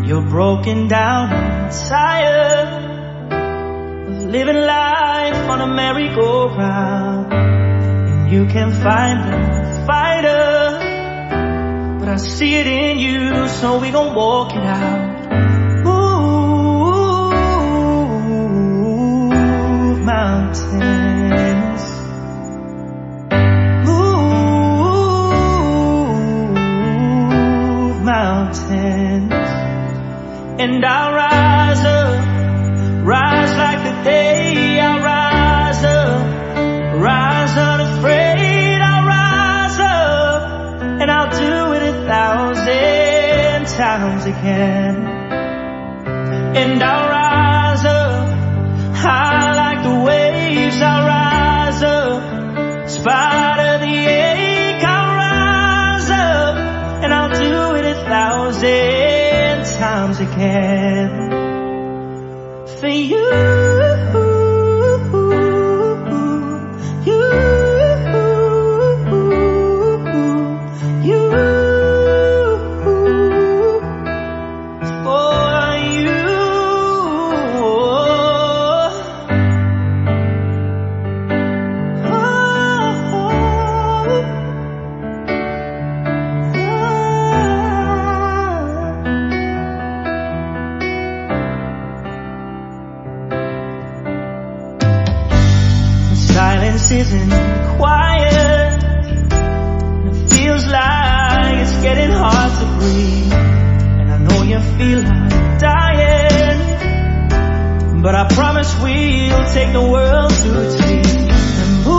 You're broken down and tired of living life on a merry-go-round, and you can find a fighter, but I see it in you, so we gon' walk it out. Move mountains, move mountains. And I'll rise up, rise like the day. I'll rise up, rise unafraid. I'll rise up, and I'll do it 1,000 times again. And I'll rise up, high like the waves. I'll rise up, spite of the ache. I'll rise up, and I'll do it 1,000 times again for you. Silence isn't quiet, and it feels like it's getting hard to breathe. And I know you feel like dying, but I promise we'll take the world to its feet and move.